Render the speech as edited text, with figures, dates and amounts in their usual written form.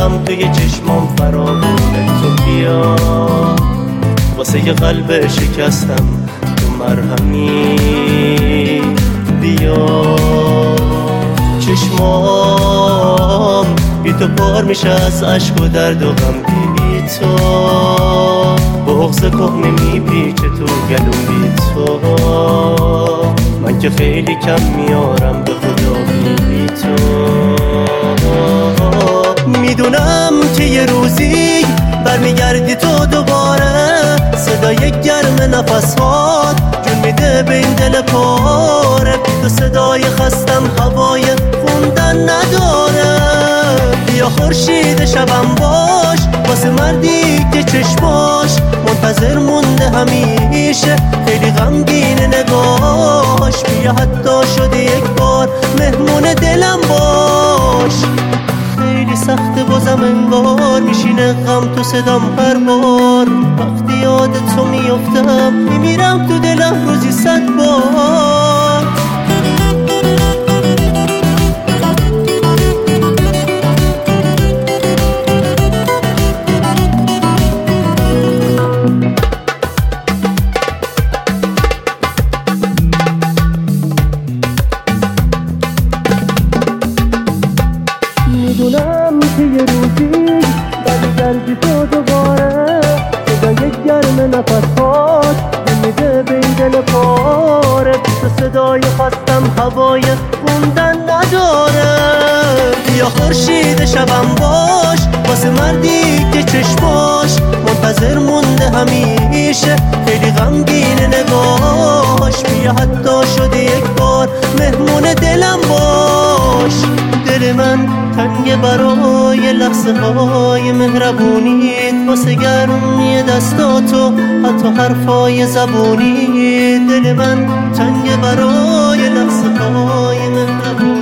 غم توی چشمام فراوونه. تو بیا واسه یه قلب شکستم تو مرهمی، بیا چشمام بی تو پر میشه از عشق و درد و غم. بی تو بغض کهنه میپیچه تو گلوم. بی تو من که خیلی کم میارم به خدا. بی تو میدونم که یه روزی برمیگردی تو دوباره، صدای گرم نفسات جون میده به این دل پاره. تو صدای خستم هوای خوندن نداره. بیا خورشید شبم باش واسه مردی که چشماش منتظر مونده همیشه، خیلی غمگین نگاش. بیا حتی شده یک بار مهمون دلم باش. خیلی سخته بازم انگار میشینه غم تو صدام هر بار. وقتی یاد تو میافتم میمیرم تو دلم روزی 100 بار. میدونم که یه روزی برگردی تو دوباره، صدای گرم نفسات میده به این دل پاره. تو صدای خواستم هوای خوندن نداره. بیا خورشید شبم باش واسه مردی که چشماش منتظر مونده همیشه، خیلی غمگین نگاش. بیا حتی شده یک بار مهمون دلم باش. دل من تنگ برای لحظه های مهربونیت، واسه گرمی دستاتو حتی حرفای زبونی. دل من تنگ برای لحظه های مهربونیت.